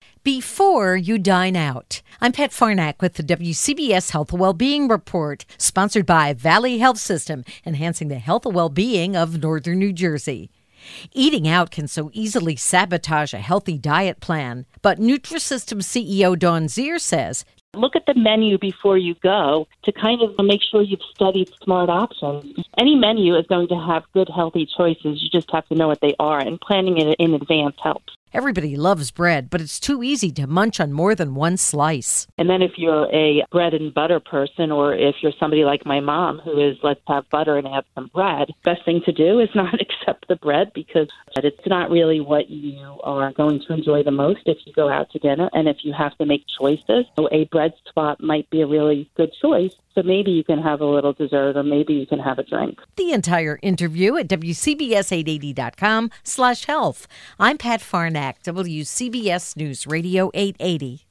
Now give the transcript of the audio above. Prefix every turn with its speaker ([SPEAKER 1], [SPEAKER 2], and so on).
[SPEAKER 1] before you dine out. I'm Pat Farnack with the WCBS Health and Wellbeing Report, sponsored by Valley Health System, enhancing the health and well-being of Northern New Jersey. Eating out can so easily sabotage a healthy diet plan, but Nutrisystem CEO Dawn Zier says,
[SPEAKER 2] look at the menu before you go to kind of make sure you've studied smart options. Any menu is going to have good, healthy choices. You just have to know what they are, and planning it in advance helps.
[SPEAKER 1] Everybody loves bread, but it's too easy to munch on more than one slice.
[SPEAKER 2] And then if you're a bread and butter person, or if you're somebody like my mom who is, let's have butter and add some bread, best thing to do is not accept the bread, because it's not really what you are going to enjoy the most if you go out to dinner. And if you have to make choices, so a bread swap might be a really good choice. So maybe you can have a little dessert, or maybe you can have a drink.
[SPEAKER 1] The entire interview at WCBS880.com/health. I'm Pat Farnack, WCBS News Radio 880.